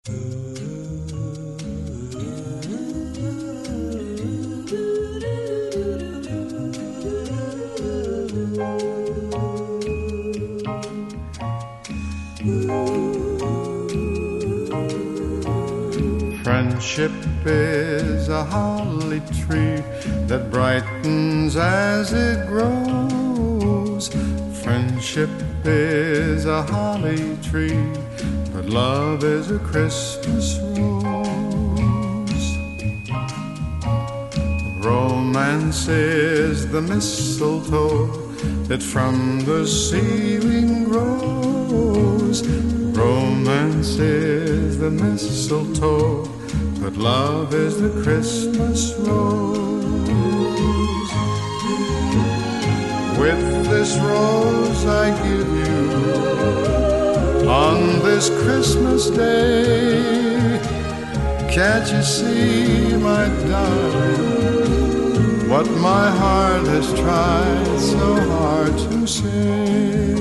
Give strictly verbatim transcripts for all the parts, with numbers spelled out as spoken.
Friendship is a holly tree that brightens as it grows. Friendship is a holly tree, but love is a Christmas rose. Romance is the mistletoe that from the ceiling grows. Romance is the mistletoe, but love is the Christmas rose. With this rose I give you on this Christmas day. Can't you see, my darling, what my heart has tried so hard to say?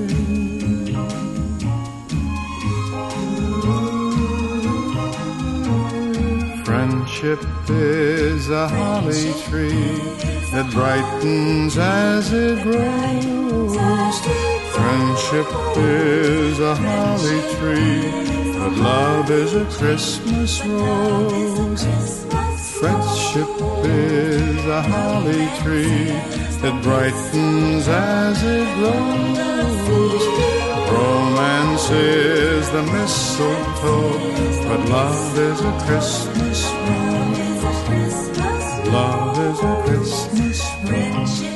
Friendship is a holly tree that brightens as it grows. Friendship is a holly tree, but love is a Christmas rose. Friendship is a holly tree that brightens as it grows. Romance is the mistletoe, but love is a Christmas rose. Love is a Christmas rose.